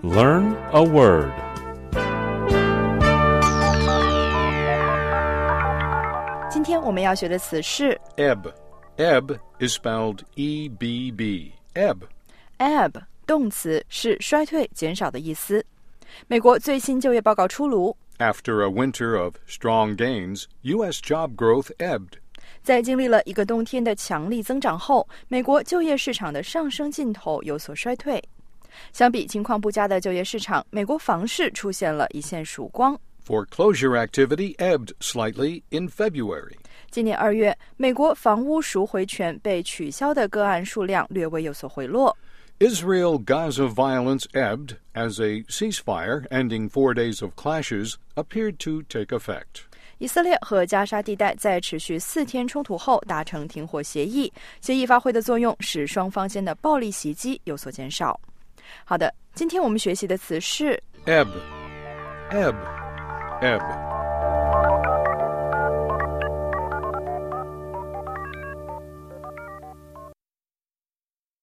Learn a word. 今天我们要学的词是 Ebb. Ebb is spelled E-B-B. Ebb. ebb 动词，是衰退、减少的意思。美国最新就业报告出炉， After a winter of strong gains, U.S. job growth ebbed. 在经历了一个冬天的强力增长后，美国就业市场的上升劲头有所衰退。相比情况不佳的就业市场，美国房市出现了一线曙光。 Foreclosure activity ebbed slightly in February. 今年2月，美国房屋赎回权被取消的个案数量略微有所回落。 Israel-Gaza violence ebbed as a ceasefire ending 4 days of clashes appeared to take effect. 以色列和加沙地带在持续4天冲突后达成停火协议，协议发挥的作用使双方间的暴力袭击有所减少。好的，今天我们学习的词是 Ebb. Ebb. Ebb.